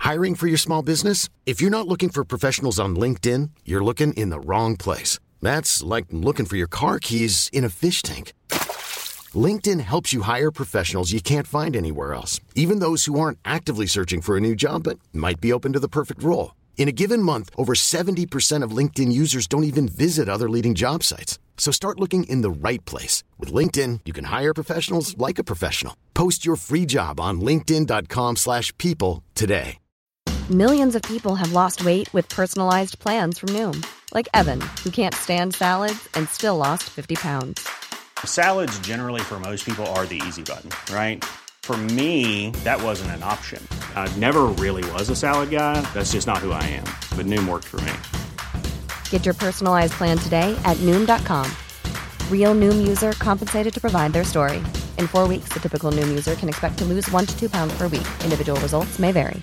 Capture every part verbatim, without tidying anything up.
Hiring for your small business? If you're not looking for professionals on LinkedIn, you're looking in the wrong place. That's like looking for your car keys in a fish tank. LinkedIn helps you hire professionals you can't find anywhere else, even those who aren't actively searching for a new job but might be open to the perfect role. In a given month, over seventy percent of LinkedIn users don't even visit other leading job sites. So start looking in the right place. With LinkedIn, you can hire professionals like a professional. Post your free job on linkedin.com slash people today. Millions of people have lost weight with personalized plans from Noom. Like Evan, who can't stand salads and still lost fifty pounds. Salads generally for most people are the easy button, right? For me, that wasn't an option. I never really was a salad guy. That's just not who I am. But Noom worked for me. Get your personalized plan today at Noom dot com. Real Noom user compensated to provide their story. In four weeks, the typical Noom user can expect to lose one to two pounds per week. Individual results may vary.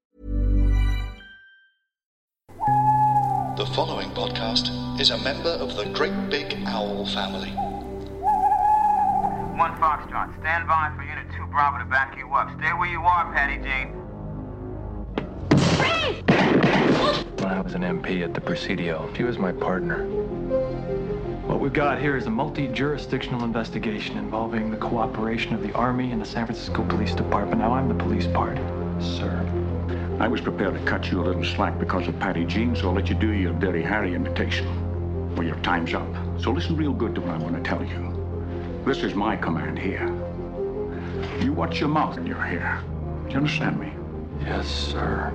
The following podcast is a member of the Great Big Owl family. One Foxtrot, stand by for Unit two Bravo to back you up. Stay where you are, Patty Jean. When I was an M P at the Presidio, she was my partner. What we've got here is a multi-jurisdictional investigation involving the cooperation of the Army and the San Francisco Police Department. Now I'm the police part, sir. I was prepared to cut you a little slack because of Patty Jean, so I'll let you do your Dirty Harry imitation. Well, your time's up. So listen real good to what I want to tell you. This is my command here. You watch your mouth when you're here. Do you understand me? Yes, sir.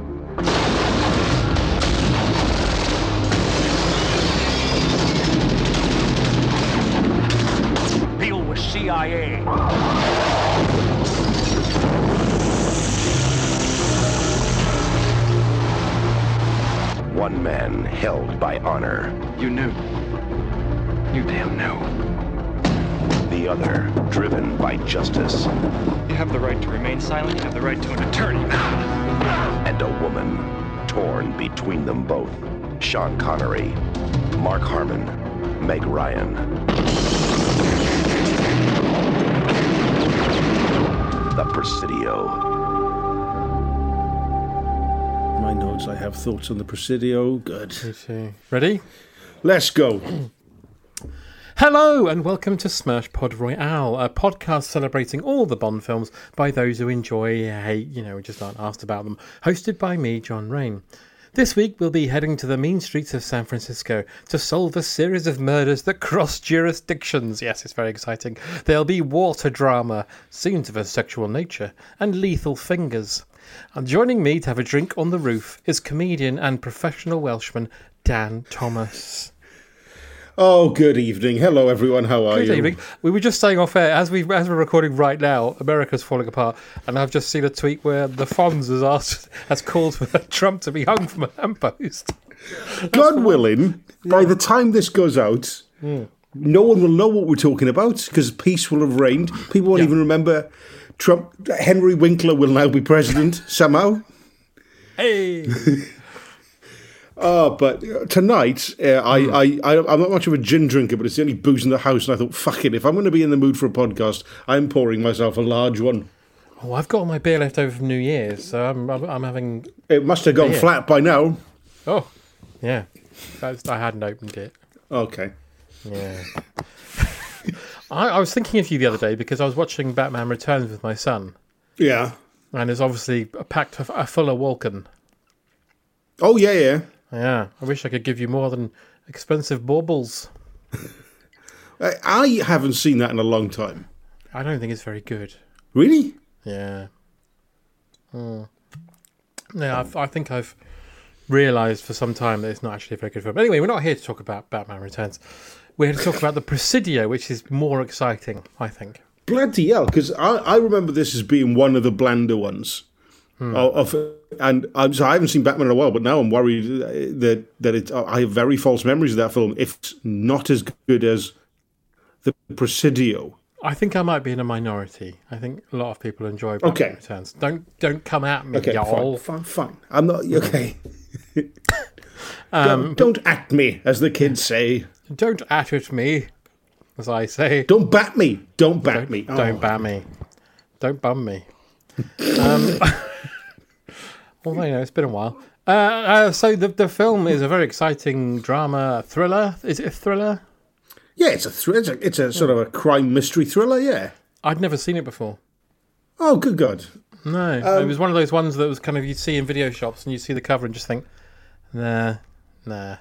Deal with C I A. One man held by honor. You knew. You damn knew. The other driven by justice. You have the right to remain silent. You have the right to an attorney. And a woman torn between them both. Sean Connery, Mark Harmon, Meg Ryan. The Presidio. My notes, I have thoughts on the Presidio. Good. Ready? Let's go. Hello and welcome to Smash Pod Royale, a podcast celebrating all the Bond films by those who enjoy, hate, you know, just aren't asked about them. Hosted by me, John Rain. This week we'll be heading to the mean streets of San Francisco to solve a series of murders that cross jurisdictions. Yes, it's very exciting. There'll be water drama, scenes of a sexual nature, and lethal fingers. And joining me to have a drink on the roof is comedian and professional Welshman Dan Thomas. Oh, good evening. Hello, everyone. How are good you? Good evening. We were just saying off air, as, we, as we're recording right now, America's falling apart, and I've just seen a tweet where the Fonz has asked, has called for Trump to be hung from a lamppost. God willing, yeah. By the time this goes out, yeah. No one will know what we're talking about because peace will have reigned. People won't yeah. even remember Trump. Henry Winkler will now be president somehow. Hey! Oh, but tonight, uh, I, mm. I, I, I'm not much of a gin drinker, but it's the only booze in the house, and I thought, fuck it, if I'm going to be in the mood for a podcast, I'm pouring myself a large one. Oh, I've got all my beer left over from New Year's, so I'm, I'm, I'm having... It must have gone beer. flat by now. Oh, yeah. That's, I hadn't opened it. Okay. Yeah. I, I was thinking of you the other day because I was watching Batman Returns with my son. Yeah. And there's obviously a packed, a fuller Walken. Oh, yeah, yeah. Yeah, I wish I could give you more than expensive baubles. I haven't seen that in a long time. I don't think it's very good. Really? Yeah. Mm. Yeah, I've, I think I've realised for some time that it's not actually a very good film. But anyway, we're not here to talk about Batman Returns. We're here to talk about the Presidio, which is more exciting, I think. Bloody hell, because I, I remember this as being one of the blander ones. Hmm. Of, and I'm, so I haven't seen Batman in a while, but now I'm worried that that it, I have very false memories of that film. If it's not as good as the Presidio, I think I might be in a minority. I think a lot of people enjoy Batman okay. Returns. Don't don't come at me, okay, y'all. Fine, fine, fine. I'm not okay. um, don't, don't at me, as the kids say. Don't at it me, as I say. Don't bat me. Don't bat don't, me. Don't oh. bat me. Don't bum me. um, Although, you know, it's been a while. Uh, uh, so the the film is a very exciting drama thriller. Is it a thriller? Yeah, it's a thr- it's a, it's a sort of a crime mystery thriller. Yeah, I'd never seen it before. Oh, good God! No, um, it was one of those ones that was kind of you'd see in video shops, and you see the cover and just think, nah, nah.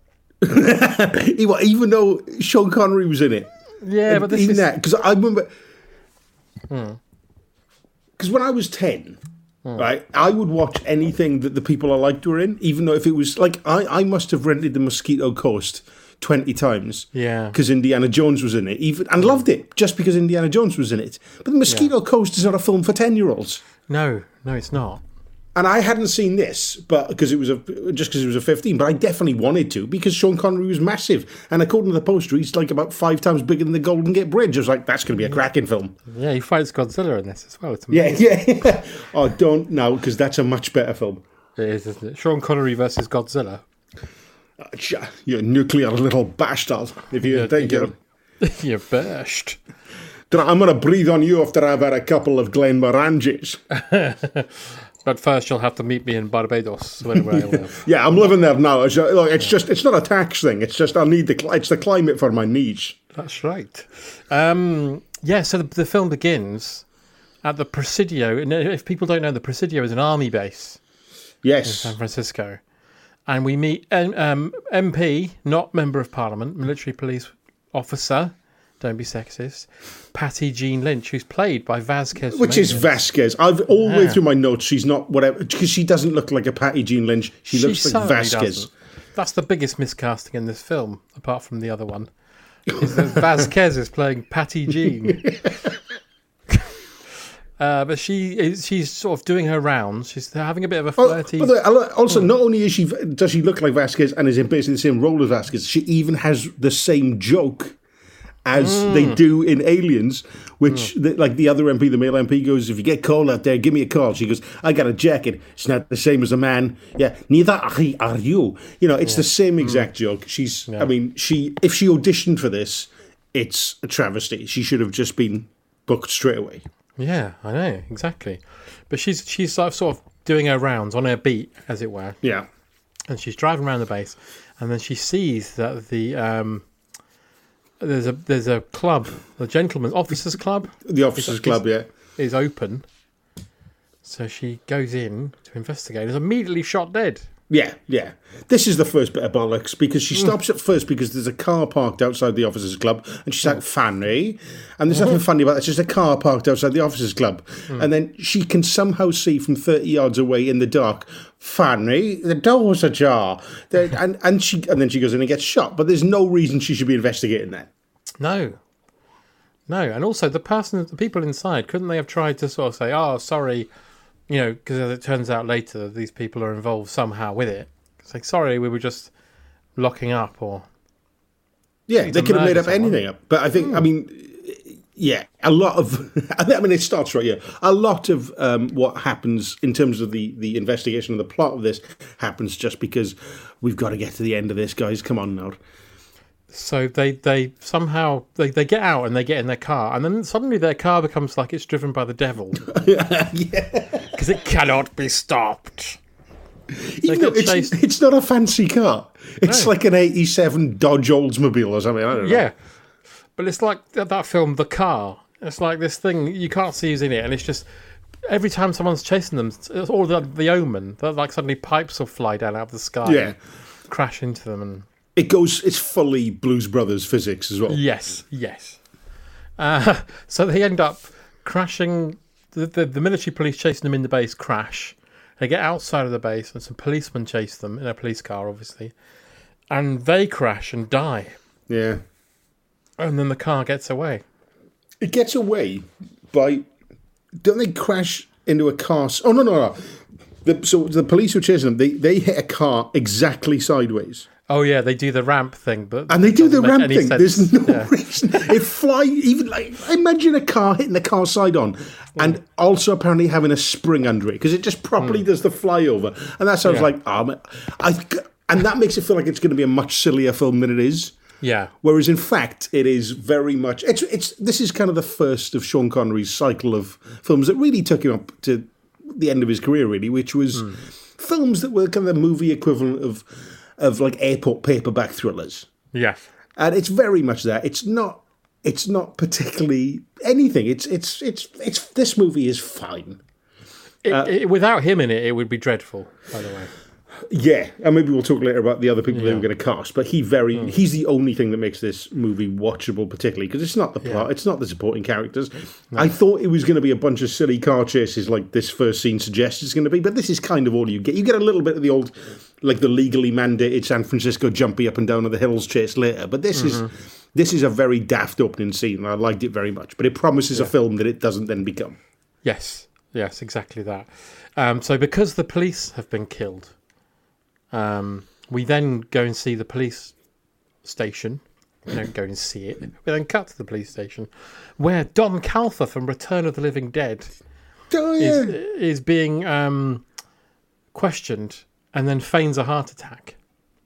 Even though Sean Connery was in it. Yeah, but this even is that because I remember because hmm. when I was ten. Hmm. Right, I would watch anything that the people I liked were in, even though if it was like I, I must have rented The Mosquito Coast twenty times, yeah, because Indiana Jones was in it, even and loved it just because Indiana Jones was in it. But The Mosquito yeah. Coast is not a film for ten-year-olds. No, no, it's not. And I hadn't seen this, but because it was a just because it was a fifteen. But I definitely wanted to because Sean Connery was massive, and according to the poster, he's like about five times bigger than the Golden Gate Bridge. I was like, that's going to be a cracking film. Yeah, he fights Godzilla in this as well. It's yeah, yeah, yeah. Oh, don't now because that's a much better film. It is, isn't it? Sean Connery versus Godzilla. Uh, you nuclear little bastard! If you you're, think you're, you're, you're burst. I'm going to breathe on you after I've had a couple of Glenmorangies. But first, you'll have to meet me in Barbados, where I live. Yeah, I'm living there now. It's, look, it's just, it's not a tax thing. It's just I need the, it's the climate for my needs. That's right. Um, yeah, so the, the film begins at the Presidio. And if people don't know, the Presidio is an army base. Yes. In San Francisco. And we meet um, M P, not Member of Parliament, military police officer. Don't be sexist. Patty Jean Lynch, who's played by Vasquez. Which Mendes. is Vasquez. I've all the yeah. way through my notes. She's not whatever because she doesn't look like a Patty Jean Lynch. She, she looks like Vasquez. Doesn't. That's the biggest miscasting in this film, apart from the other one. Is that Vasquez is playing Patty Jean. Uh, but she is, she's sort of doing her rounds. She's having a bit of a flirty... Oh, also, not only is she does she look like Vasquez and is in basically the same role as Vasquez, she even has the same joke as mm. they do in Aliens, which, mm. the, like the other M P, the male M P goes, if you get cold out there, give me a call. She goes, I got a jacket. It's not the same as a man. Yeah, neither are you. You know, it's yeah. the same exact mm. joke. She's, yeah. I mean, she if she auditioned for this, it's a travesty. She should have just been booked straight away. Yeah, I know, exactly. But she's she's sort of doing her rounds on her beat, as it were. Yeah. And she's driving around the base, and then she sees that the um, there's a there's a club, the Gentlemen's Officers Club. The Officers is, Club, yeah, is open. So she goes in to investigate. And is immediately shot dead. Yeah, yeah. This is the first bit of bollocks because she stops mm. at first because there's a car parked outside the Officers Club and she's like, Fanny. And there's nothing funny about that. It's just a car parked outside the Officers Club. Mm. And then she can somehow see from thirty yards away in the dark, Fanny, the door's ajar. and, and, she, and then she goes in and gets shot. But there's no reason she should be investigating that. No. No. And also the person, the people inside, couldn't they have tried to sort of say, oh, sorry... You know, because as it turns out later, these people are involved somehow with it. It's like, sorry, we were just locking up, or yeah, they could have made up someone. anything up. But I think, mm. I mean, yeah, a lot of. I mean, it starts right here. A lot of um, what happens in terms of the the investigation of the plot of this happens just because we've got to get to the end of this, guys. Come on now. So they, they somehow they, they get out and they get in their car, and then suddenly their car becomes like it's driven by the devil. yeah, because it cannot be stopped. Even though it's, it's not a fancy car. It's no. like an eighty-seven Dodge Oldsmobile or something. I don't know. Yeah, but it's like that, that film, The Car. It's like this thing you can't see who's in it, and it's just every time someone's chasing them, or the the Omen, like suddenly pipes will fly down out of the sky, yeah, and crash into them and. It goes. It's fully Blues Brothers physics as well. Yes, yes. Uh, so they end up crashing. The, the the military police chasing them in the base crash. They get outside of the base, and some policemen chase them in a police car, obviously, and they crash and die. Yeah. And then the car gets away. It gets away by. Don't they crash into a car? Oh no no no! The, so the police who are chasing them, they they hit a car exactly sideways. Oh yeah, they do the ramp thing, but and they do the ramp thing. Sense. There's no yeah. reason. It fly even like imagine a car hitting the car side on, mm. and also apparently having a spring under it because it just properly mm. does the flyover, and that sounds yeah. like um, I and that makes it feel like it's going to be a much sillier film than it is. Yeah. Whereas in fact, it is very much. It's it's this is kind of the first of Sean Connery's cycle of films that really took him up to the end of his career, really, which was mm. films that were kind of the movie equivalent of of like airport paperback thrillers. Yes, and it's very much that. It's not. It's not particularly anything. It's it's it's it's. This movie is fine. It, uh, it, without him in it, it would be dreadful. By the way. Yeah, and maybe we'll talk later about the other people yeah. they were going to cast. But he very mm. he's the only thing that makes this movie watchable, particularly because it's not the plot, yeah. it's not the supporting characters. No. I thought it was going to be a bunch of silly car chases like this first scene suggests it's going to be, but this is kind of all you get. You get a little bit of the old, like the legally mandated San Francisco jumpy up and down of the hills chase later. But this mm-hmm. is this is a very daft opening scene, and I liked it very much. But it promises yeah. a film that it doesn't then become. Yes, yes, exactly that. Um, so because the police have been killed. Um, we then go and see the police station. We don't go and see it. We then cut to the police station where Don Calfa from Return of the Living Dead oh, yeah. is, is being um, questioned and then feigns a heart attack.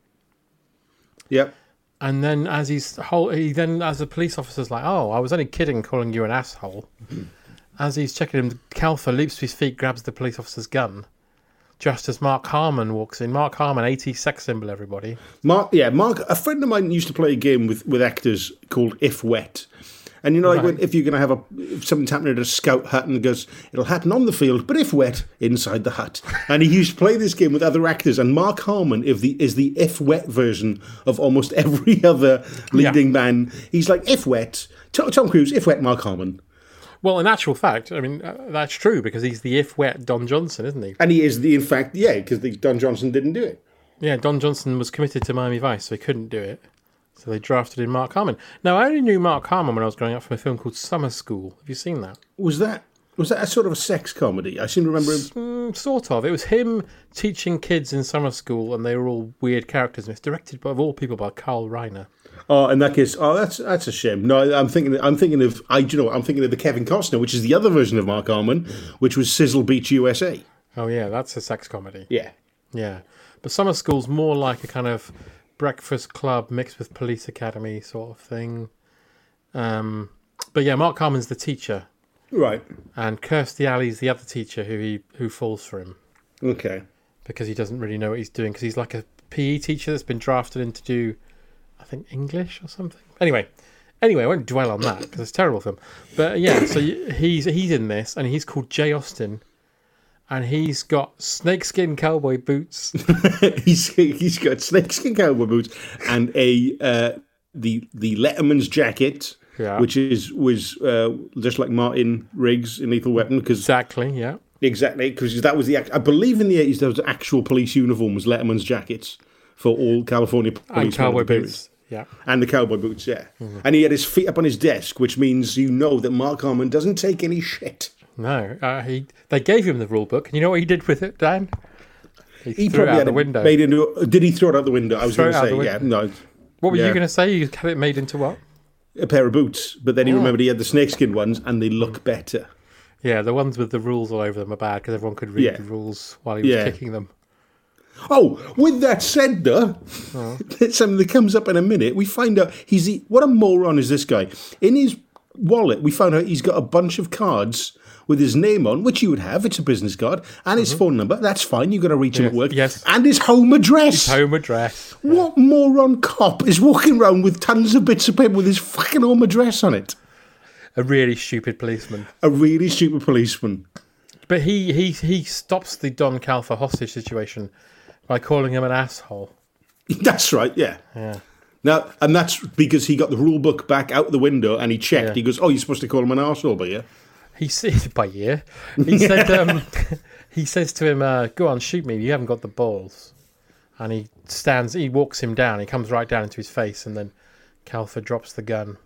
Yep. And then as he's whole, he then as the police officer's like, "Oh, I was only kidding, calling you an asshole." As he's checking him, Calfa leaps to his feet, grabs the police officer's gun. Just as Mark Harmon walks in. Mark Harmon, eighties sex symbol, everybody. Mark, yeah, Mark. A friend of mine used to play a game with, with actors called If Wet, and you know, like right. when, if you're going to have a if something's happening at a scout hut, and it goes, it'll happen on the field, but if wet, inside the hut. And he used to play this game with other actors, and Mark Harmon is the is the If Wet version of almost every other leading yeah. man. He's like If Wet, Tom, Tom Cruise, If Wet, Mark Harmon. Well, in actual fact, I mean, uh, that's true because he's the if wet Don Johnson, isn't he? And he is the, in fact, yeah, because Don Johnson didn't do it. Yeah, Don Johnson was committed to Miami Vice, so he couldn't do it. So they drafted in Mark Harmon. Now, I only knew Mark Harmon when I was growing up from a film called Summer School. Have you seen that? Was that was that a sort of a sex comedy? I seem to remember him. Mm, sort of. It was him teaching kids in summer school, and they were all weird characters. And it's directed by, of all people, by Carl Reiner. Oh, in that case, oh, that's that's a shame. No, I'm thinking, I'm thinking of, I, you know, I'm thinking of the Kevin Costner, which is the other version of Mark Harmon, which was Sizzle Beach, U S A. Oh yeah, that's a sex comedy. Yeah, yeah. But Summer School's more like a kind of Breakfast Club mixed with Police Academy sort of thing. Um, but yeah, Mark Harmon's the teacher, right? And Kirstie Alley's the other teacher who he who falls for him. Okay, because he doesn't really know what he's doing because he's like a P E teacher that's been drafted in to do. I think English or something. Anyway, anyway, I won't dwell on that because it's a terrible film. But yeah, so he's he's in this, and he's called Jay Austen, and he's got snakeskin cowboy boots. he's he's got snakeskin cowboy boots and a uh, the the Letterman's jacket, yeah. which is was uh, just like Martin Riggs in Lethal Weapon. Cause exactly, yeah, exactly, because that was the I believe in the eighties there was actual police uniforms, Letterman's jackets. For all California police. And cowboy boots, yeah. And the cowboy boots, yeah. Mm-hmm. And he had his feet up on his desk, which means you know that Mark Harmon doesn't take any shit. No. Uh, he. They gave him the rule book, and you know what he did with it, Dan? He, he threw probably it out had the it window. Made into, did he throw it out the window? I was going to say, yeah. No. What were yeah. you going to say? You had it made into what? A pair of boots. But then he oh. remembered he had the snakeskin ones, and they look better. Yeah, the ones with the rules all over them are bad, because everyone could read yeah. the rules while he was yeah. kicking them. Oh, with that said, though, oh. something that comes up in a minute, we find out he's the, what a moron is this guy. In his wallet, we found out he's got a bunch of cards with his name on, which you would have. It's a business card, and his mm-hmm. phone number. That's fine. You've got to reach yes. him at work. Yes. And his home address. His home address. What yeah. moron cop is walking around with tons of bits of paper with his fucking home address on it? A really stupid policeman. A really stupid policeman. But he, he, he stops the Don Calfa hostage situation by calling him an asshole. That's right, yeah. Yeah. Now, and that's because he got the rule book back out the window and he checked. Yeah. He goes, "Oh, you're supposed to call him an arsehole by year." He said, by year. He said, um, he says to him, uh, "Go on, shoot me. You haven't got the balls." And he stands. He walks him down. He comes right down into his face, and then Calfa drops the gun.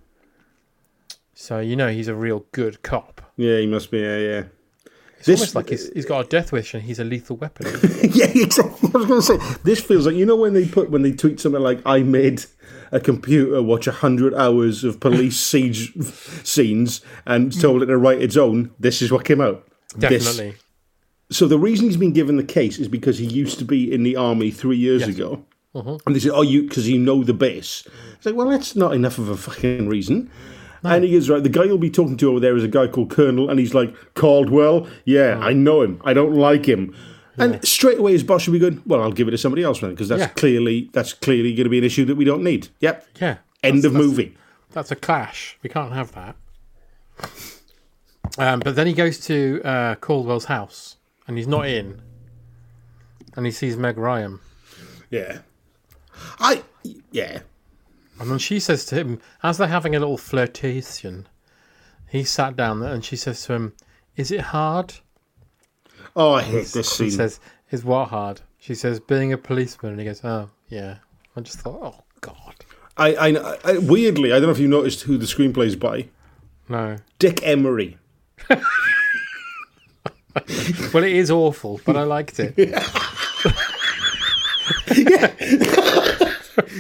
So you know he's a real good cop. Yeah, he must be. Yeah, yeah. It's this, almost like he's, he's got a death wish and he's a lethal weapon. Yeah, exactly. I was going to say, this feels like, you know when they put when they tweet something like, "I made a computer watch one hundred hours of police siege scenes and told it to write its own, this is what came out." Definitely. This. So the reason he's been given the case is because he used to be in the army three years yes. ago. Uh-huh. And they said, "Oh, you, because you know the base." It's like, well, that's not enough of a fucking reason. No. And he is right. The guy you'll be talking to over there is a guy called Colonel, and he's like, Caldwell? Yeah, mm. I know him. I don't like him. Yeah. And straight away his boss should be going, well, I'll give it to somebody else then, because that's, yeah. clearly, that's clearly going to be an issue that we don't need. Yep. Yeah. End that's, of that's, movie. That's a clash. We can't have that. Um, but then he goes to uh, Caldwell's house, and he's not in. And he sees Meg Ryan. Yeah. I, yeah. And then she says to him, as they're having a little flirtation, he sat down there and she says to him, is it hard? Oh, I hate this scene. He says, is what hard? She says, being a policeman. And he goes, oh, yeah. I just thought, oh, God. I, I, I weirdly, I don't know if you noticed who the screenplay is by. No. Dick Emery. Well, it is awful, but I liked it. Yeah.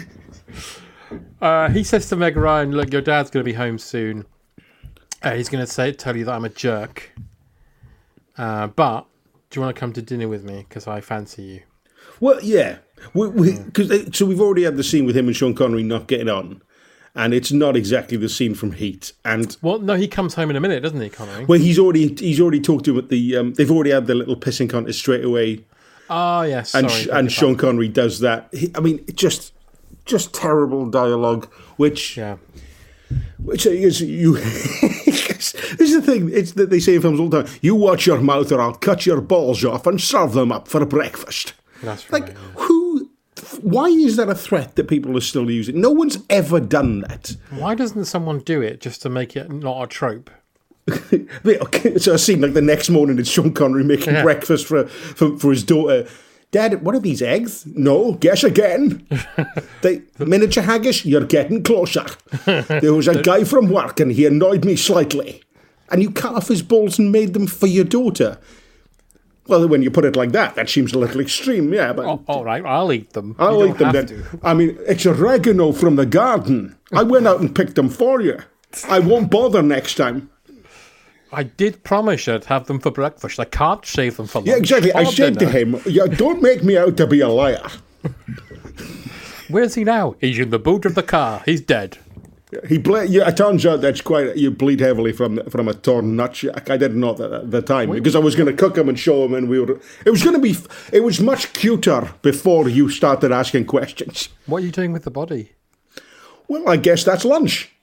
uh, he says to Meg Ryan, look, your dad's going to be home soon. Uh, he's going to say, tell you that I'm a jerk. Uh, but do you want to come to dinner with me? Because I fancy you. Well, yeah. We, we, cause, so we've already had the scene with him and Sean Connery not getting on. And it's not exactly the scene from Heat. And well, no, he comes home in a minute, doesn't he, Connery? Well, he's already he's already talked to him at the. Um, they've already had the little pissing contest straight away. Oh yes, and sorry, and Sean Connery does that. He, I mean, just just terrible dialogue. Which yeah, which is you. This is the thing. It's that they say in films all the time. You watch your mouth, or I'll cut your balls off and serve them up for breakfast. That's right. Like yeah. who. Why is that a threat that people are still using? No one's ever done that. Why doesn't someone do it just to make it not a trope? So I seen like the next morning it's Sean Connery making yeah. breakfast for, for for his daughter. Dad, what are these eggs? No, guess again. They miniature haggis, you're getting closer. There was a guy from work and he annoyed me slightly. And you cut off his balls and made them for your daughter. Well, when you put it like that, that seems a little extreme, yeah. But oh, all right, I'll eat them. I'll you eat them then. To. I mean, it's oregano from the garden. I went out and picked them for you. I won't bother next time. I did promise I'd have them for breakfast. I can't save them for lunch. Yeah, exactly. I said dinner. to him, yeah, don't make me out to be a liar. Where's he now? He's in the boot of the car. He's dead. He ble- yeah, it turns out that's quite you bleed heavily from from a torn nutsack. I didn't know that at the time Wait. because I was going to cook him and show him, and we were. It was going to be. It was much cuter before you started asking questions. What are you doing with the body? Well, I guess that's lunch.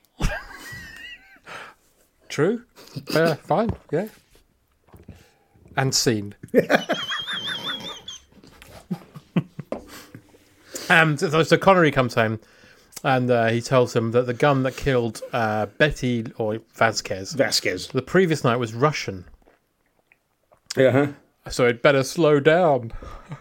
True. Uh, fine. Yeah. And scene. um. So, so Connery comes home. And uh, he tells him that the gun that killed uh, Betty or Vasquez, Vasquez, the previous night was Russian. Yeah. Uh-huh. So it better slow down.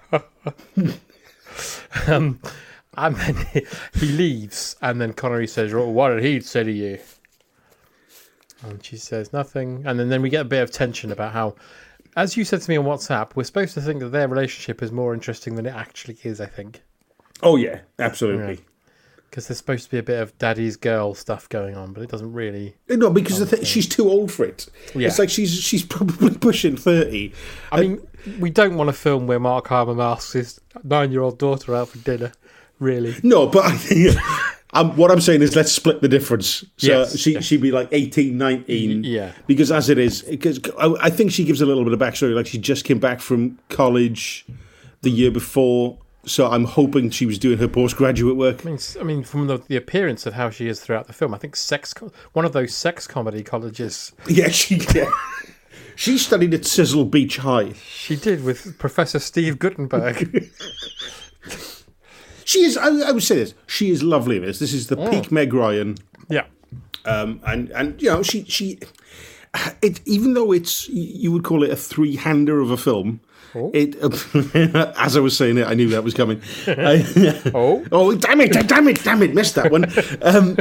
um, and then he, he leaves, and then Connery says, well, "What did he say to you?" And she says nothing. And then, then we get a bit of tension about how, as you said to me on WhatsApp, we're supposed to think that their relationship is more interesting than it actually is. I think. Oh yeah, absolutely. Yeah. Because there's supposed to be a bit of daddy's girl stuff going on, but it doesn't really. No, because the th- she's too old for it. Yeah. It's like she's she's probably pushing thirty. I and, mean, we don't want a film where Mark Harmon asks his nine-year-old daughter out for dinner, really. No, but I think, um, what I'm saying is let's split the difference. So yes, she, yes. she'd be like eighteen, nineteen. Yeah. Because as it is, because I, I think she gives a little bit of backstory. Like she just came back from college the year before. So I'm hoping she was doing her postgraduate work. I mean, I mean from the, the appearance of how she is throughout the film, I think sex, one of those sex comedy colleges. Yeah, she yeah. She studied at Sizzle Beach High. She did with Professor Steve Guttenberg. She is, I, I would say this, she is lovely in this. This is the oh. peak Meg Ryan. Yeah. Um, and, and, you know, she, she it, even though it's, you would call it a three-hander of a film, Oh. It, uh, as I was saying it, I knew that was coming. I, oh, oh, damn it, damn it, damn it, missed that one. Um,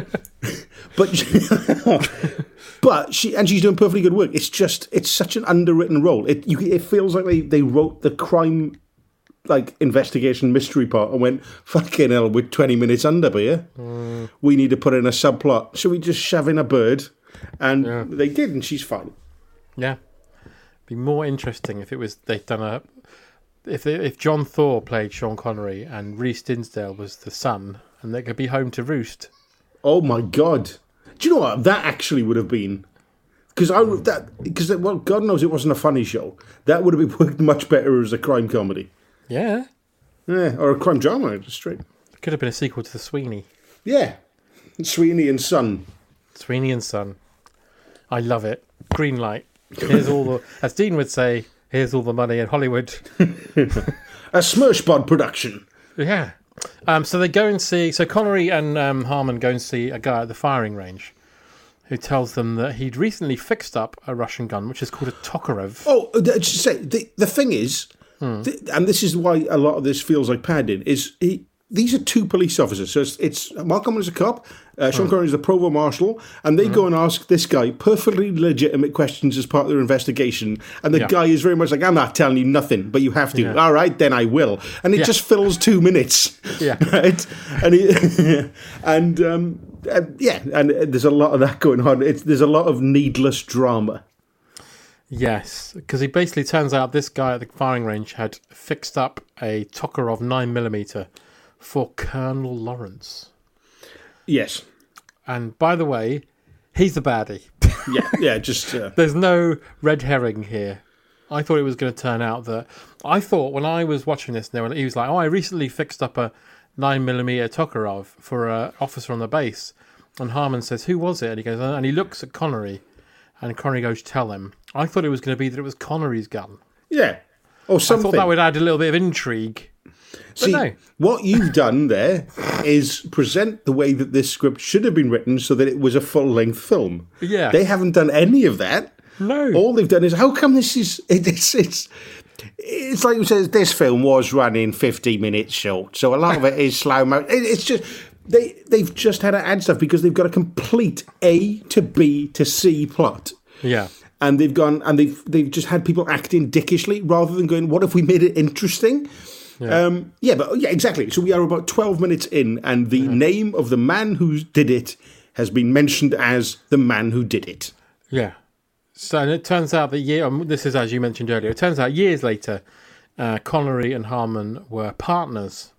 but, but she and she's doing perfectly good work. It's just, it's such an underwritten role. It, you, it feels like they, they wrote the crime, like investigation mystery part and went, fucking hell, we're twenty minutes under here. Mm. We need to put in a subplot. So we just shove in a bird, and yeah. they did, and she's fine. Yeah. Be more interesting if it was they'd done a if they, if John Thor played Sean Connery and Reece Dinsdale was the son and they could be home to roost. Oh my god! Do you know what? That actually would have been... Because I that because well, God knows it wasn't a funny show. That would have been worked much better as a crime comedy. Yeah. Yeah, or a crime drama, just straight. It could have been a sequel to The Sweeney. Yeah. Sweeney and Son. Sweeney and Son. I love it. Green light. Here's all the... As Dean would say, here's all the money in Hollywood. A Smirshpod production. Yeah. Um, so they go and see... So Connery and um, Harmon go and see a guy at the firing range who tells them that he'd recently fixed up a Russian gun, which is called a Tokarev. Oh, just say, the, the thing is, hmm. th- and this is why a lot of this feels like padding, is he, these are two police officers. So it's, it's Mark Harmon is a cop, uh, Sean hmm. Connery is the provost marshal, and they hmm. go and ask this guy perfectly legitimate questions as part of their investigation, and the yeah. guy is very much like, I'm not telling you nothing, but you have to. Yeah. All right, then I will. And it yeah. just fills two minutes. Yeah. Right? And, he, and um, uh, yeah, and there's a lot of that going on. It's, there's a lot of needless drama. Yes, because he basically turns out this guy at the firing range had fixed up a Tokarev nine millimeter for Colonel Lawrence. Yes. And by the way, he's the baddie. yeah, yeah, just... Uh... There's no red herring here. I thought it was going to turn out that... I thought when I was watching this, he was like, oh, I recently fixed up a nine millimeter Tokarev for an officer on the base. And Harmon says, who was it? And he goes, and he looks at Connery, and Connery goes, tell him. I thought it was going to be that it was Connery's gun. Yeah. Or something. I thought that would add a little bit of intrigue. See, no. What you've done there is present the way that this script should have been written so that it was a full-length film. Yeah. They haven't done any of that. No. All they've done is, how come this is... It's it's, it's like you said, this film was running fifty minutes short, so a lot of it is slow-mo. It, it's just... They, they've just had to add stuff because they've got a complete A to B to C plot. Yeah. And they've gone... And they've, they've just had people acting dickishly rather than going, what if we made it interesting? Yeah. Um, yeah, but yeah, exactly. So we are about twelve minutes in, and the mm-hmm. name of the man who did it has been mentioned as the man who did it. Yeah. So and it turns out that year. Um, this is as you mentioned earlier. It turns out years later, uh, Connery and Harmon were partners,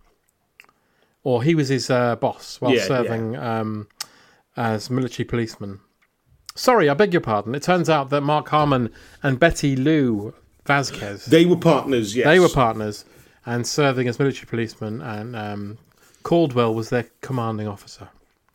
or he was his uh, boss while yeah, serving yeah. Um, as military policeman. Sorry, I beg your pardon. It turns out that Mark Harmon and Betty Lou Vasquez, they were partners. Yes, they were partners. And serving as military policemen, and um, Caldwell was their commanding officer.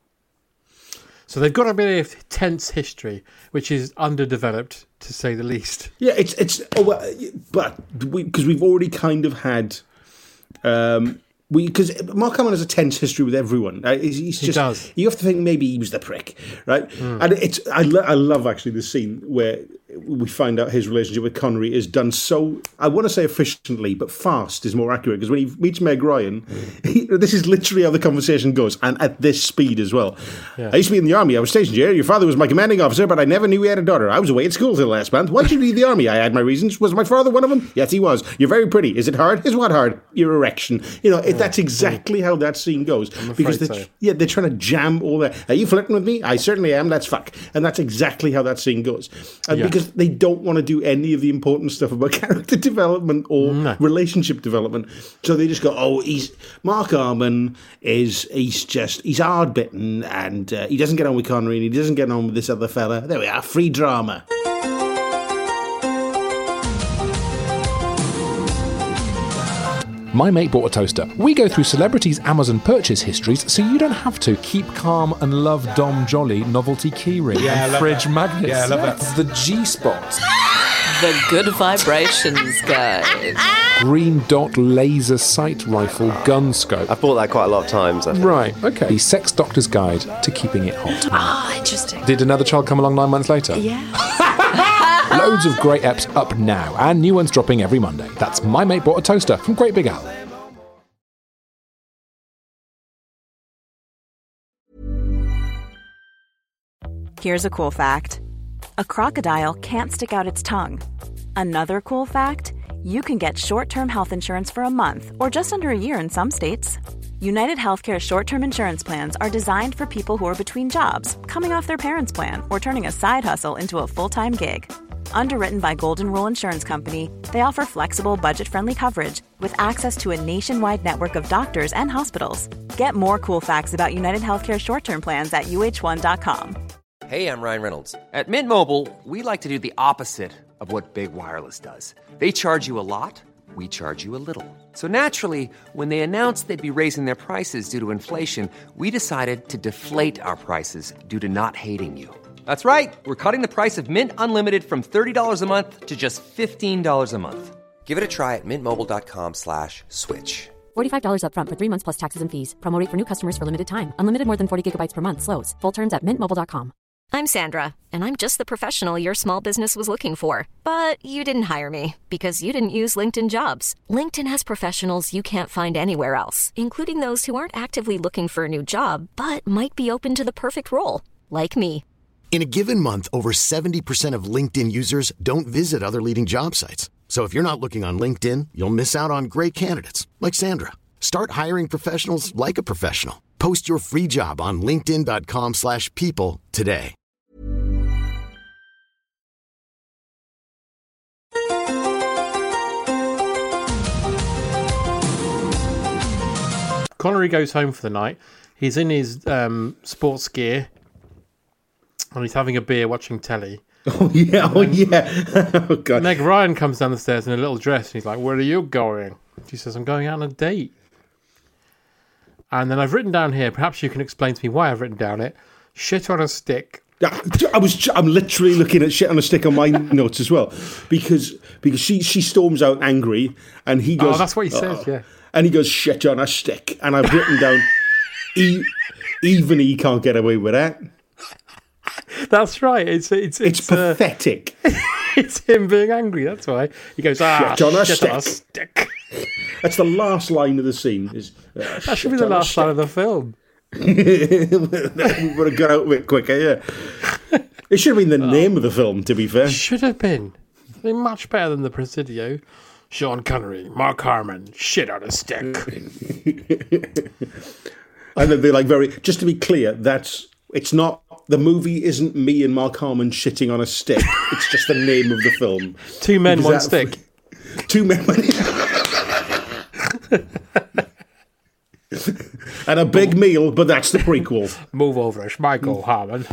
So they've got a bit of tense history, which is underdeveloped, to say the least. Yeah, it's it's. Oh, well, but because we, we've already kind of had, um, we because Mark Harmon has a tense history with everyone. Uh, he's, he's just, he does. You have to think maybe he was the prick, right? Mm. And it's I, lo- I love actually the scene where we find out his relationship with Connery is done so, I want to say efficiently, but fast is more accurate, because when he meets Meg Ryan, he, this is literally how the conversation goes, and at this speed as well. Yeah. I used to be in the army. I was stationed here. Your father was my commanding officer, but I never knew he had a daughter. I was away at school till last month. Why did you leave the army? I had my reasons. Was my father one of them? Yes, he was. You're very pretty. Is it hard? Is what hard? Your erection. You know, it, that's exactly how that scene goes. Because they're, so. yeah, they're trying to jam all that. Are you flirting with me? I certainly am. Let's fuck. And that's exactly how that scene goes. And yeah. because they don't want to do any of the important stuff about character development or no. relationship development, so they just go, oh, he's Mark Harmon is he's just he's hard bitten, and uh, he doesn't get on with Connery, and he doesn't get on with this other fella. There we are, free drama. My Mate Bought a Toaster. We go through celebrities' Amazon purchase histories so you don't have to. Keep calm and love Dom Jolly novelty keyring yeah, and fridge that. magnets. Yeah, I love that. The G-Spot. The Good Vibrations Guide. Green Dot Laser Sight Rifle Gun Scope. I've bought that quite a lot of times, I think. Right, okay. The Sex Doctor's Guide to Keeping It Hot. Ah, oh, interesting. Did another child come along nine months later? Yeah. Loads of great eps up now, and new ones dropping every Monday. That's My Mate Bought a Toaster from Great Big Al. Here's a cool fact. A crocodile can't stick out its tongue. Another cool fact, you can get short-term health insurance for a month or just under a year in some states. United Healthcare short-term insurance plans are designed for people who are between jobs, coming off their parents' plan, or turning a side hustle into a full-time gig. Underwritten by Golden Rule Insurance Company, they offer flexible, budget-friendly coverage with access to a nationwide network of doctors and hospitals. Get more cool facts about United Healthcare short-term plans at U H one dot com. Hey, I'm Ryan Reynolds. At Mint Mobile, we like to do the opposite of what Big Wireless does. They charge you a lot, we charge you a little. So naturally, when they announced they'd be raising their prices due to inflation, we decided to deflate our prices due to not hating you. That's right. We're cutting the price of Mint Unlimited from thirty dollars a month to just fifteen dollars a month. Give it a try at mintmobile.com slash switch. forty-five dollars up front for three months plus taxes and fees. Promo rate for new customers for limited time. Unlimited more than forty gigabytes per month. Slows full terms at mint mobile dot com. I'm Sandra, and I'm just the professional your small business was looking for. But you didn't hire me because you didn't use LinkedIn Jobs. LinkedIn has professionals you can't find anywhere else, including those who aren't actively looking for a new job, but might be open to the perfect role, like me. In a given month, over seventy percent of LinkedIn users don't visit other leading job sites. So if you're not looking on LinkedIn, you'll miss out on great candidates like Sandra. Start hiring professionals like a professional. Post your free job on linkedin.com slash people today. Connery goes home for the night. He's in his um, sports gear and he's having a beer watching telly. Oh, yeah. Oh, yeah. Oh, God. Meg Ryan comes down the stairs in a little dress and he's like, where are you going? She says, I'm going out on a date. And then I've written down here, perhaps you can explain to me why I've written down it, shit on a stick. I was, I'm literally looking at shit on a stick on my notes as well. Because because she, she storms out angry and he goes... Oh, that's what he says, oh. yeah. And he goes, shit on a stick. And I've written down, e- even he can't get away with that. That's right. It's it's it's, it's pathetic. Uh, it's him being angry. That's why he goes, ah, shit on a shit stick. On a stick. That's the last line of the scene. Is uh, that should be the last line of the film. We would have got out of it quicker. Yeah, it should have been the oh, name of the film. To be fair, should have been. They're much better than the Presidio. Sean Connery, Mark Harmon, shit on a stick. And then they're like very. Just to be clear, that's it's not. The movie isn't me and Mark Harmon shitting on a stick. It's just the name of the film. Two men, because one stick. Two men, one and a big meal, but that's the prequel. Move over, Michael Harmon.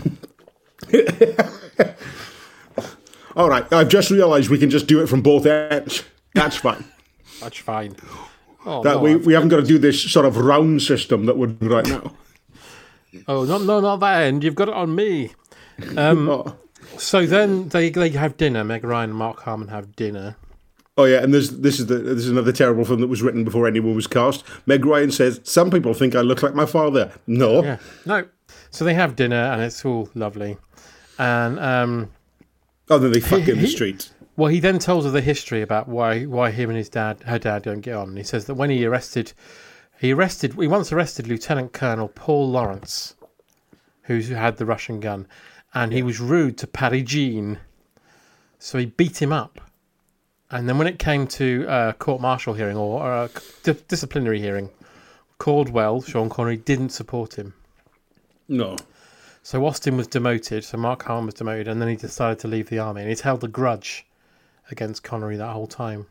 All right, I've just realised we can just do it from both ends. That's fine. That's fine. Oh, that no, we, I've we haven't got to do this sort of round system that we're doing right now. Oh, no, no, not that end. You've got it on me. Um, oh. So then they they have dinner. Meg Ryan and Mark Harmon have dinner. Oh yeah, and there's this is the this is another terrible film that was written before anyone was cast. Meg Ryan says, "Some people think I look like my father." No, yeah, no. So they have dinner, and it's all lovely. And um, oh, then they fuck he, in the he, street. Well, he then tells her the history about why why him and his dad, her dad, don't get on. And he says that when he arrested. He arrested. He once arrested Lieutenant Colonel Paul Lawrence, who had the Russian gun, and he was rude to Patty Jean, so he beat him up. And then when it came to a court-martial hearing or a di- disciplinary hearing, Caldwell, Sean Connery, didn't support him. No. So Austin was demoted. So Mark Harmon was demoted, and then he decided to leave the army, and he's held a grudge against Connery that whole time.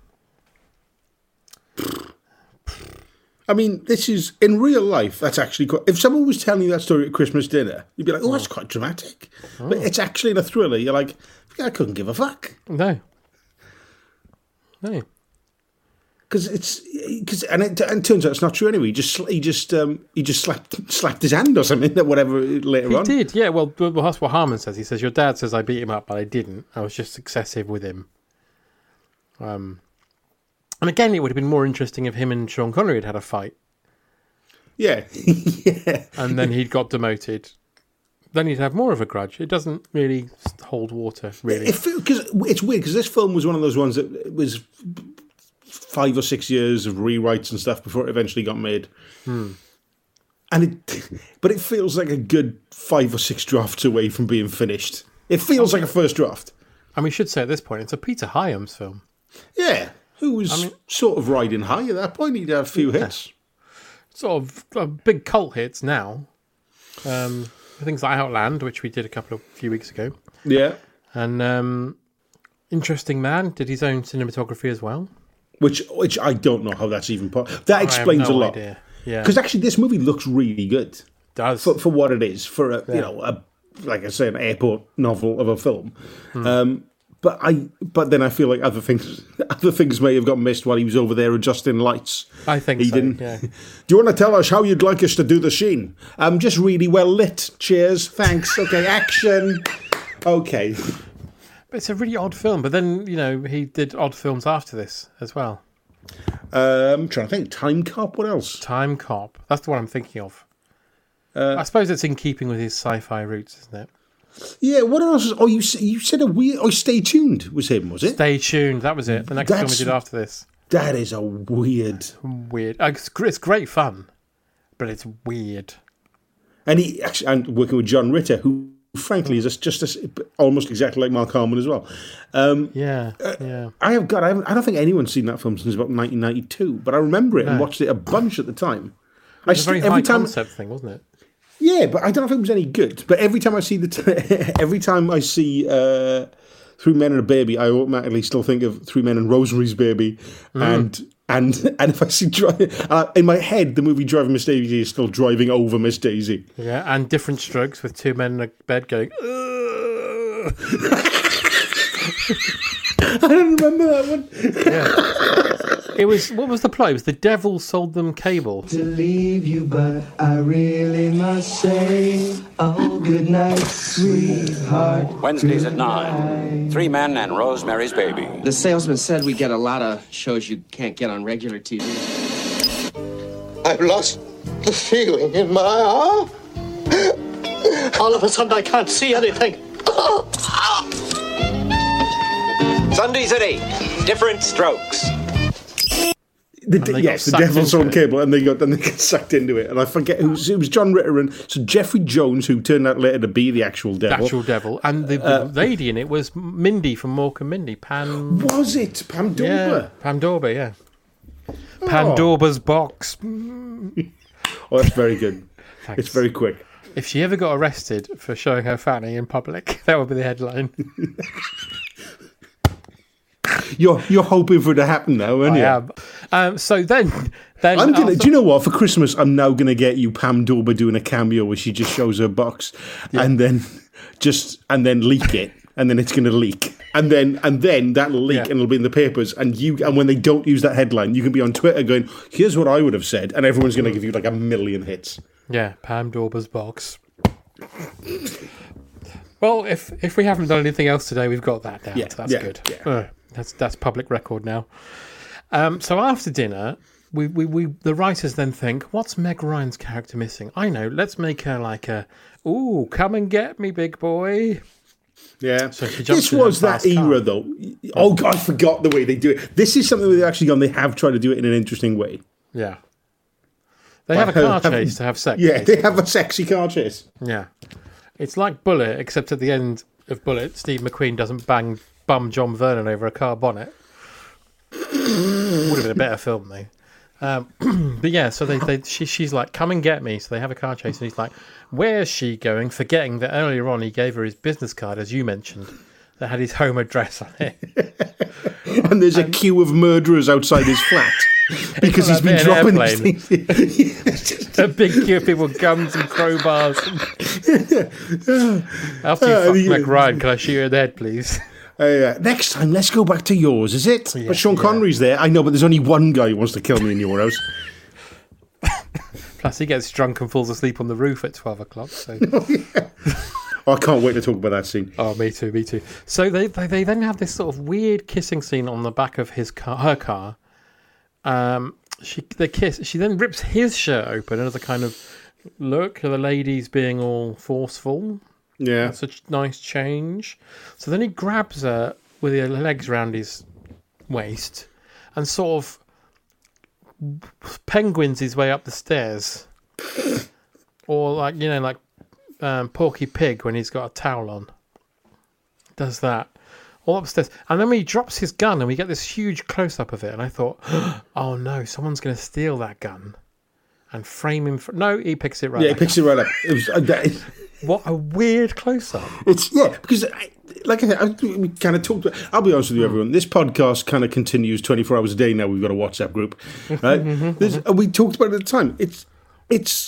I mean, this is, in real life, that's actually quite... If someone was telling you that story at Christmas dinner, you'd be like, oh, that's quite dramatic. Oh. But it's actually in a thriller. You're like, I couldn't give a fuck. No. No. Because it's... Cause, and, it, and it turns out it's not true anyway. He just he just, um, he just slapped slapped his hand or something, or whatever, later he on. He did, yeah. Well, well, that's what Harmon says. He says, your dad says I beat him up, but I didn't. I was just excessive with him. Um... And again, it would have been more interesting if him and Sean Connery had had a fight. Yeah. yeah. And then he'd got demoted. Then he'd have more of a grudge. It doesn't really hold water, really. It, cause it's weird, because this film was one of those ones that was five or six years of rewrites and stuff before it eventually got made. Hmm. And it, but it feels like a good five or six drafts away from being finished. It feels like a first draft. And we should say at this point, it's a Peter Hyams film. Yeah. Who was I mean, sort of riding high at that point. He'd had a few yeah. hits. Sort of uh, big cult hits now. Um, things like Outland, which we did a couple of few weeks ago. Yeah. And um, Interesting Man did his own cinematography as well. Which which I don't know how that's even possible. That explains no a lot. Idea. Yeah. Because actually this movie looks really good. It does. For, for what it is. For a, yeah. you know, a like I say, an airport novel of a film. Hmm. Um, but I, but then I feel like other things, other things may have got missed while he was over there adjusting lights. I think he so, didn't. Yeah. Do you want to tell us how you'd like us to do the scene? Um, just really well lit. Cheers. Thanks. Okay. Action. Okay. But it's a really odd film. But then, you know, he did odd films after this as well. Um, I'm trying to think. Time Cop. What else? Time Cop. That's the one I'm thinking of. Uh, I suppose it's in keeping with his sci-fi roots, isn't it? Yeah. What else? Oh, you you said a weird. Oh, Stay Tuned was him, was it? Stay Tuned. That was it. The next That's, film we did after this. That is a weird, weird. It's, it's great fun, but it's weird. And he actually, and working with John Ritter, who frankly is just a, almost exactly like Mark Harmon as well. Um, yeah, yeah. I have got. I, haven't, I don't think anyone's seen that film since about nineteen ninety-two, but I remember it no. and watched it a bunch at the time. It was I a very every high time, concept thing, wasn't it? Yeah, but I don't know if it was any good. But every time I see the, t- every time I see uh, Three Men and a Baby, I automatically still think of Three Men and Rosemary's Baby, mm. and and and if I see dri- uh, in my head the movie Driving Miss Daisy is still Driving Over Miss Daisy. Yeah, and Different Strokes with two men in a bed going. I don't remember that one. Yeah. It was, what was the plot? It was the devil sold them cable. To leave you, but I really must say, oh, good night, sweetheart. Wednesdays at nine. Three Men and Rosemary's Baby. The salesman said we get a lot of shows you can't get on regular T V. I've lost the feeling in my arm. All of a sudden, I can't see anything. Sundays at eight. Different Strokes. The, yes, the devil's on cable, and they got and they got sucked into it. And I forget who it was. John Ritter and so Jeffrey Jones, who turned out later to be the actual devil. The actual devil, and the, the uh, lady in it was Mindy from Mork and Mindy. Pam. Was it Pam Dorber? Yeah, Pam Dorber. Yeah. Oh. Pandora's box. Oh, that's very good. It's very quick. If she ever got arrested for showing her fanny in public, that would be the headline. You're you're hoping for it to happen now, aren't I you? am. Um, so then, then I'm gonna. after... Do you know what? For Christmas, I'm now gonna get you Pam Dorber doing a cameo where she just shows her box, yeah. and then just and then leak it, and then it's gonna leak, and then and then that'll leak, yeah. and it'll be in the papers, and you and when they don't use that headline, you can be on Twitter going, "Here's what I would have said," and everyone's gonna give you like a million hits. Yeah, Pam Dorber's box. Well, if if we haven't done anything else today, we've got that down. Yeah, so that's yeah, good. Yeah. Uh, that's that's public record now. Um, so after dinner, we, we, we the writers then think, what's Meg Ryan's character missing? I know, let's make her like a, ooh, come and get me, big boy. Yeah. So she jumps this was that era, car. though. Oh, God, I forgot the way they do it. This is something where they've actually gone, they have tried to do it in an interesting way. Yeah. They have a car chase to have sex. Yeah, basically. they have a sexy car chase. Yeah. It's like Bullet, except at the end of Bullet, Steve McQueen doesn't bang bum John Vernon over a car bonnet. Would have been a better film, though. Um, but yeah, so they, they she, she's like, come and get me. So they have a car chase, and he's like, where's she going? Forgetting that earlier on he gave her his business card, as you mentioned, that had his home address on it. And there's and, a queue of murderers outside his flat because he's been dropping these things. A big queue of people with guns and crowbars. And... After you uh, fuck yeah. Meg Ryan, can I shoot you in the head, please? Uh, next time, let's go back to yours, is it? Yeah, but Sean yeah. Connery's there. I know, but there's only one guy who wants to kill me in your house. Plus, he gets drunk and falls asleep on the roof at twelve o'clock. So. Oh, yeah. I can't wait to talk about that scene. Oh, me too, me too. So they, they they then have this sort of weird kissing scene on the back of his car, her car. Um, she they kiss. She then rips his shirt open as a kind of look at the ladies being all forceful. Yeah, that's a nice change. So then he grabs her with her legs around his waist and sort of penguins his way up the stairs, or like you know, like um, Porky Pig when he's got a towel on. Does that all upstairs, and then when he drops his gun, and we get this huge close up of it, and I thought, oh no, someone's going to steal that gun and frame him. For... No, he picks it right. Yeah, up. he picks it right up. It was. Uh, What a weird close-up. It's, yeah, because, I, like I said, I, we kind of talked, I'll be honest with you, everyone, this podcast kind of continues twenty-four hours a day now. We've got a WhatsApp group, right? There's, we talked about it at the time. It's, it's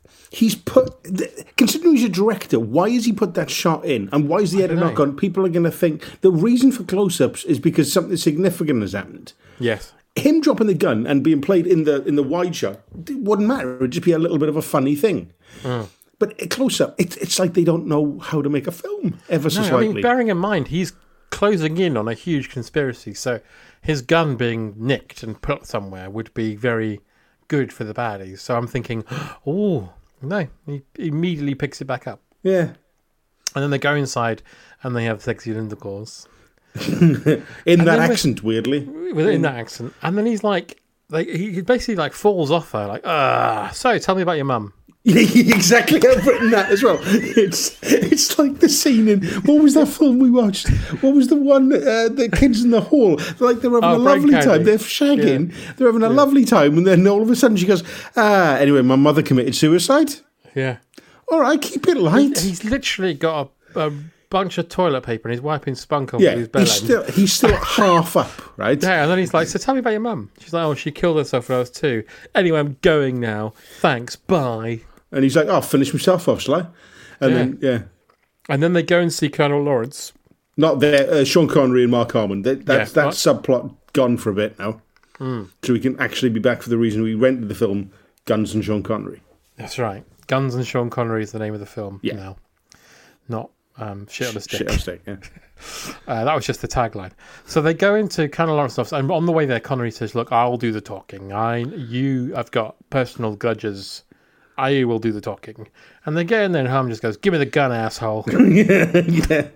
he's put, considering he's a director, why has he put that shot in? And why is the edit not gone? People are going to think the reason for close-ups is because something significant has happened. Yes. Him dropping the gun and being played in the in the wide shot, it wouldn't matter. It'd just be a little bit of a funny thing. Mm. But a close-up, it, it's like they don't know how to make a film ever so no, slightly. I mean, bearing in mind, he's closing in on a huge conspiracy, so his gun being nicked and put somewhere would be very good for the baddies. So I'm thinking, oh, no, he immediately picks it back up. Yeah. And then they go inside and they have sexual intercourse. in and that accent, with, weirdly. Within that accent. And then he's like, like he basically like falls off her, like, ah, so tell me about your mum. Exactly, I've written that as well. It's it's like the scene in, what was that film we watched? What was the one, uh, the kids in the hall? Like they're having oh, a lovely Candy. time. They're shagging. Yeah. They're having a yeah. lovely time. And then all of a sudden she goes, ah, anyway, my mother committed suicide. Yeah. All right, keep it light. He, he's literally got a, a bunch of toilet paper and he's wiping spunk off yeah, with his belly. He's still, he's still half up, right? Yeah, and then he's like, so tell me about your mum. She's like, oh, she killed herself when I was two. Anyway, I'm going now. Thanks, bye. And he's like, oh, I'll finish myself off, shall I? And yeah. then, yeah. And then they go and see Colonel Lawrence. Not there, uh, Sean Connery and Mark Harmon. That, that's yeah, that subplot gone for a bit now. Mm. So we can actually be back for the reason we rented the film, Guns and Sean Connery. That's right. Guns and Sean Connery is the name of the film yeah. now. Not um, Shit on a Stick. Shit on a Stick, yeah. uh, that was just the tagline. So they go into Colonel Lawrence's office, and on the way there, Connery says, look, I'll do the talking. I, you, I've got personal grudges. I will do the talking. And they get in there and Harmon just goes, give me the gun, asshole. yeah, yeah.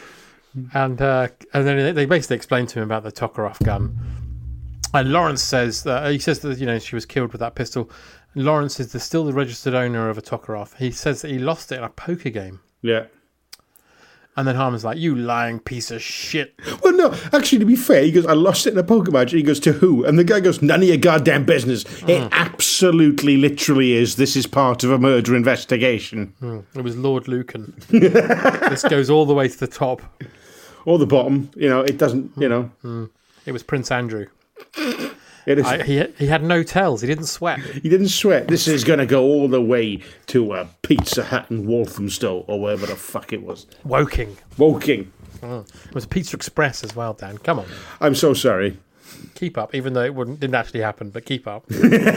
And, uh, and then they basically explain to him about the Tokarev gun. And Lawrence says, that, he says that, you know, she was killed with that pistol. And Lawrence is the, still the registered owner of a Tokarev. He says that he lost it in a poker game. Yeah. And then Harmon's like, you lying piece of shit. Well, no, actually, to be fair, he goes, I lost it in a poker match. And he goes, to who? And the guy goes, none of your goddamn business. Mm. It absolutely, literally is. This is part of a murder investigation. Mm. It was Lord Lucan. This goes all the way to the top. Or the bottom. You know, it doesn't, you know. Mm. It was Prince Andrew. It is. I, he he had no tells. He didn't sweat. He didn't sweat. This is going to go all the way to a Pizza Hut in Walthamstow or wherever the fuck it was. Woking. Woking. Oh. It was Pizza Express as well, Dan. Come on. I'm so sorry. Keep up, even though it wouldn't didn't actually happen, but keep up.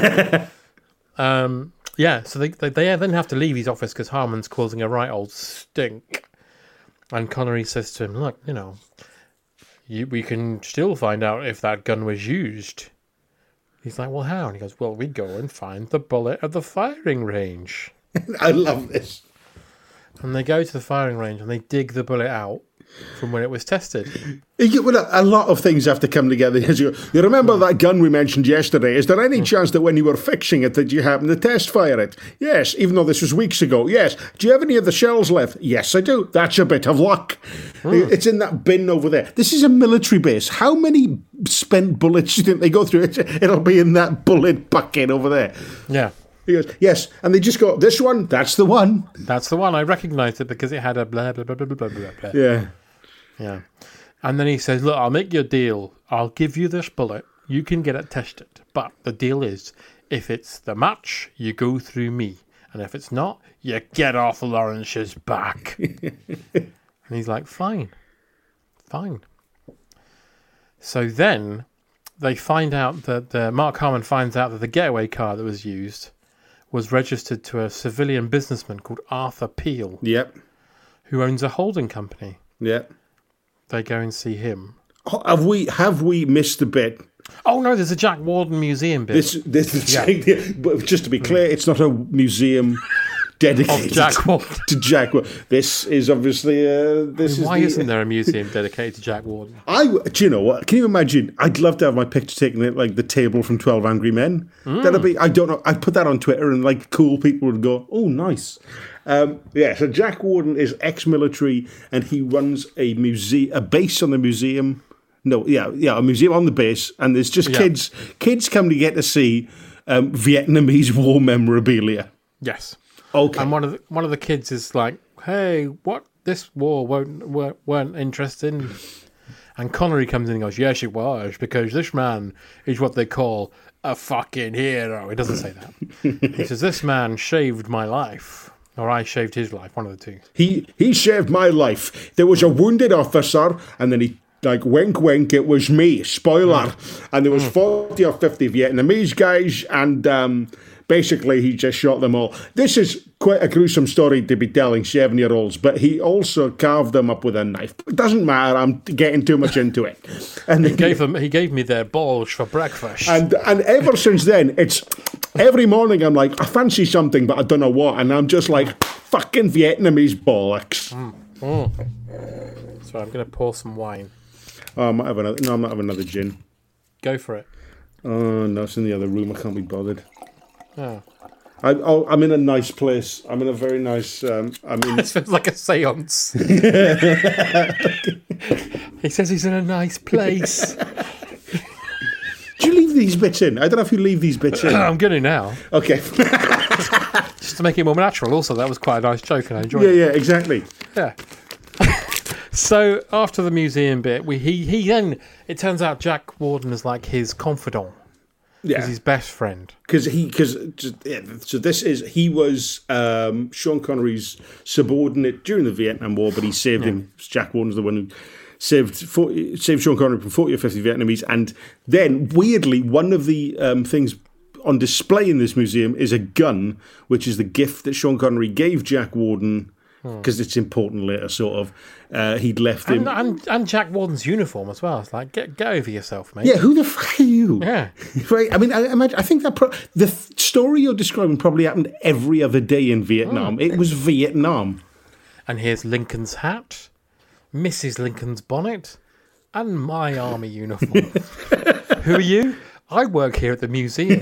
um, yeah, so they, they they then have to leave his office because Harmon's causing a right old stink. And Connery says to him, look, you know, you, we can still find out if that gun was used. He's like, well, how? And he goes, well, we go and find the bullet at the firing range. I love this. And they go to the firing range and they dig the bullet out from when it was tested. You, well, a lot of things have to come together. You, you remember that gun we mentioned yesterday? Is there any mm. chance that when you were fixing it that you happened to test fire it? Yes, even though this was weeks ago. Yes. Do you have any of the shells left? Yes, I do. That's a bit of luck. Mm. It's in that bin over there. This is a military base. How many spent bullets do you think they go through? It'll be in that bullet bucket over there. Yeah. He goes, yes, and they just go, this one, that's the one. That's the one. I recognised it because it had a blah, blah, blah, blah, blah, blah, blah. Yeah. Yeah. And then he says, look, I'll make you a deal. I'll give you this bullet. You can get it tested. But the deal is, if it's the match, you go through me. And if it's not, you get off Lawrence's back. And he's like, fine. Fine. So then they find out that uh, Mark Harmon finds out that the getaway car that was used was registered to a civilian businessman called Arthur Peel. Yep. Who owns a holding company. Yep. They go and see him. Oh, have we have we missed a bit? Oh no, there's a Jack Warden museum bit. This, this is yeah. But just to be clear, it's not a museum dedicated of Jack Warden. to Jack Warden. This is obviously uh, this I mean, is why the, isn't there a museum dedicated to Jack Warden? I do you know what? Can you imagine? I'd love to have my picture taken at like the table from twelve Angry Men. Mm. That'd be. I don't know. I'd put that on Twitter and like cool people would go, "Oh, nice." Um, yeah. So Jack Warden is ex-military and he runs a museum, a base on the museum. No, yeah, yeah, a museum on the base, and there's just yeah. kids. Kids come to get to see um, Vietnamese war memorabilia. Yes. Okay. And one of the, one of the kids is like, "Hey, what? This war won't weren't, weren't interested in." And Connery comes in and goes, "Yes, it was, because this man is what they call a fucking hero. He doesn't say that. He says, this man shaved my life. Or I shaved his life, one of the two. He he saved my life. There was a wounded officer, and then he, like, wink, wink, it was me. Spoiler. Mm. And there was mm. forty or fifty Vietnamese guys, and um, basically he just shot them all. This is quite a gruesome story to be telling seven-year-olds, but he also carved them up with a knife. It doesn't matter, I'm getting too much into it. And he gave them. He gave me their balls for breakfast. And and ever since then, it's every morning I'm like, I fancy something, but I don't know what, and I'm just like, fucking Vietnamese bollocks. Mm. Mm. So I'm going to pour some wine. Oh, I might have another. No, I might have another gin. Go for it. Oh no, it's in the other room. I can't be bothered. Oh. I, oh, I'm in a nice place. I'm in a very nice. Um, I'm in. It feels like a séance. He says he's in a nice place. Do you leave these bits in? I don't know if you leave these bits in. I'm going to now. Okay. Just to make it more natural. Also, that was quite a nice joke, and I enjoyed yeah, it. Yeah, yeah, exactly. Yeah. So after the museum bit, we he he then it turns out Jack Warden is like his confidant. Yeah, he's his best friend. Because he because yeah, so this is he was um, Sean Connery's subordinate during the Vietnam War, but he saved yeah. him. Jack Warden's the one who saved forty, saved Sean Connery from forty or fifty Vietnamese, and then weirdly one of the um, things on display in this museum is a gun, which is the gift that Sean Connery gave Jack Warden. Because it's important later, sort of. Uh, he'd left him. And, and, and Jack Warden's uniform as well. It's like, get get over yourself, mate. Yeah, who the fuck are you? Yeah. Right. I mean, I, imagine, I think that pro- the th- story you're describing probably happened every other day in Vietnam. Mm. It was Vietnam. And here's Lincoln's hat, Missus Lincoln's bonnet, and my army uniform. Who are you? I work here at the museum.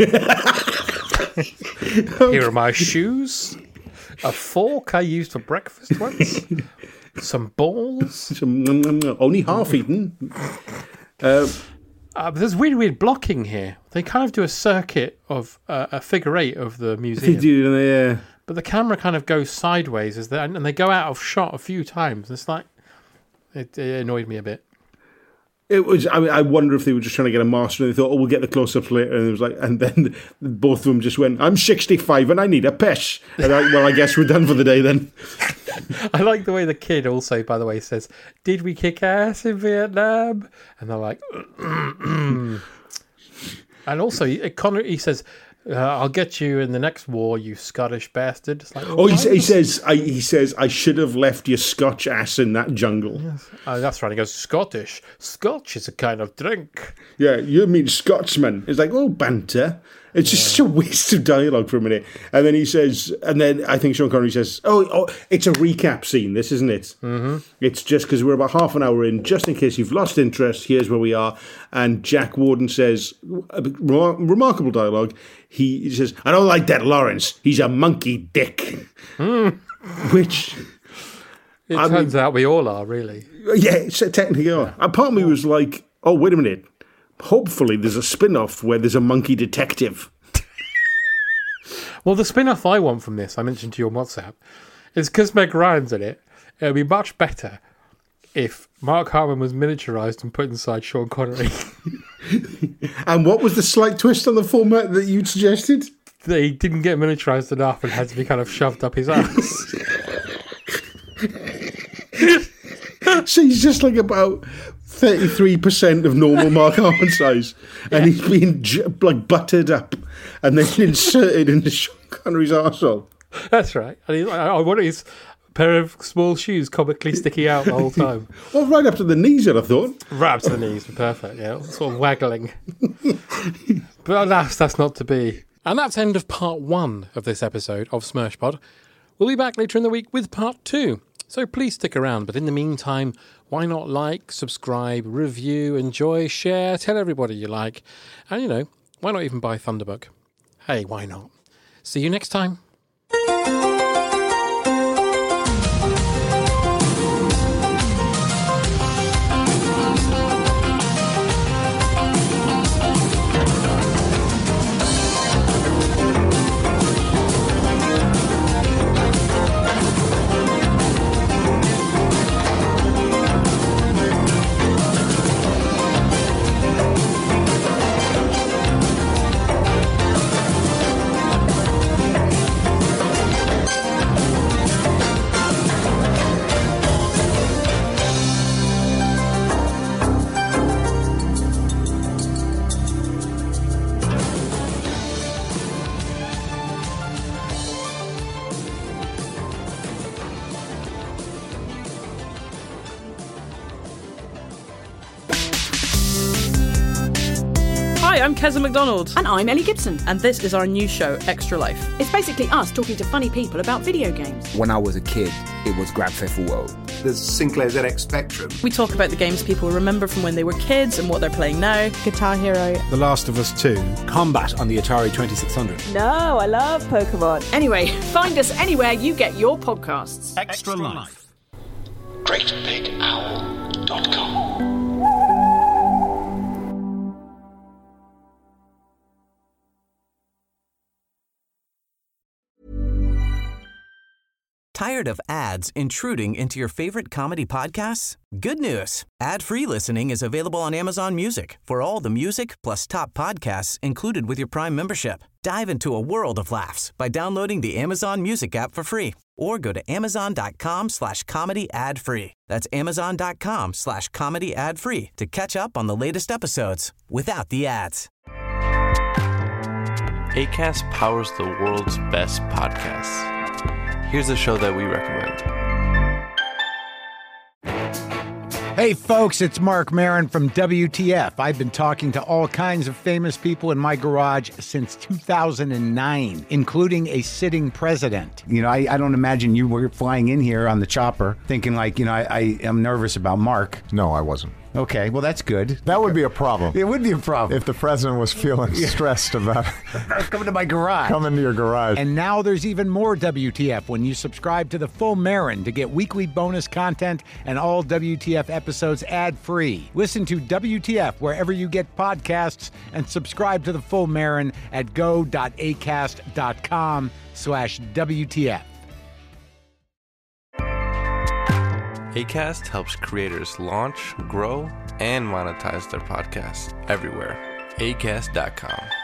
Here are my shoes. A fork I used for breakfast once. Some balls. Some um, um, only half eaten. Uh, uh, but there's weird, weird blocking here. They kind of do a circuit of uh, a figure eight of the museum. They do, yeah. But the camera kind of goes sideways as they, and they go out of shot a few times. It's like it, it annoyed me a bit. It was. I mean, I wonder if they were just trying to get a master, and they thought, "Oh, we'll get the close-ups later." And it was like, and then both of them just went, "I'm sixty-five and I need a piss." And I, well, I guess we're done for the day then. I like the way the kid also, by the way, says, "Did we kick ass in Vietnam?" And they're like, and also Connor, he says, uh, "I'll get you in the next war, you Scottish bastard." It's like, oh, he, he says, I, he says, "I should have left your Scotch ass in that jungle." Yes. Oh, that's right. He goes, "Scottish. Scotch is a kind of drink." Yeah, you mean Scotsman? It's like, oh, banter. It's just yeah. such a waste of dialogue for a minute. And then he says, and then I think Sean Connery says, oh, oh it's a recap scene, this, isn't it? Mm-hmm. It's just because we're about half an hour in, just in case you've lost interest, here's where we are. And Jack Warden says, a remar- remarkable dialogue, he, he says, "I don't like that Lawrence. He's a monkey dick." Mm. Which... It I turns mean, out we all are, really. Yeah, it's technically are. And part of me was like, oh, wait a minute. Hopefully there's a spin-off where there's a monkey detective. Well, the spin-off I want from this, I mentioned to you on WhatsApp, is because Meg Ryan's in it. It would be much better if Mark Harmon was miniaturised and put inside Sean Connery. And what was the slight twist on the format that you suggested? That he didn't get miniaturised enough and had to be kind of shoved up his ass. So he's just like about thirty-three percent of normal Mark Harmon size, and yeah. he's being j- like buttered up and then inserted into Sean Connery's arsehole. That's right. And he's like, I want his pair of small shoes comically sticking out the whole time. Well, right up to the knees, I'd have thought. Right up to the knees, perfect, yeah. Sort of waggling. But alas, that's not to be. And that's the end of part one of this episode of Smirshpod. We'll be back later in the week with part two. So please stick around. But in the meantime, why not like, subscribe, review, enjoy, share, tell everybody you like. And, you know, why not even buy Thunderbook? Hey, why not? See you next time. Hi, I'm Keza McDonald. And I'm Ellie Gibson. And this is our new show, Extra Life. It's basically us talking to funny people about video games. When I was a kid, it was Grand Theft Auto. There's Sinclair Z X Spectrum. We talk about the games people remember from when they were kids and what they're playing now. Guitar Hero. The Last of Us two. Combat on the Atari twenty-six hundred. No, I love Pokemon. Anyway, find us anywhere you get your podcasts. Extra Life. great big owl dot com. Tired of ads intruding into your favorite comedy podcasts? Good news. Ad-free listening is available on Amazon Music for all the music plus top podcasts included with your Prime membership. Dive into a world of laughs by downloading the Amazon Music app for free or go to amazon.com slash comedy ad free. That's amazon.com slash comedy ad free to catch up on the latest episodes without the ads. Acast powers the world's best podcasts. Here's a show that we recommend. Hey folks, it's Mark Maron from W T F. I've been talking to all kinds of famous people in my garage since two thousand nine, including a sitting president. You know, I, I don't imagine you were flying in here on the chopper thinking like, you know, I, I am nervous about Mark. No, I wasn't. Okay, well, that's good. That would be a problem. It would be a problem. If the president was feeling Yeah. stressed about coming to my garage. coming to your garage. And now there's even more W T F when you subscribe to the Full Marin to get weekly bonus content and all W T F episodes ad-free. Listen to W T F wherever you get podcasts and subscribe to the Full Marin at go.acast.com slash WTF. Acast helps creators launch, grow, and monetize their podcasts everywhere. acast dot com.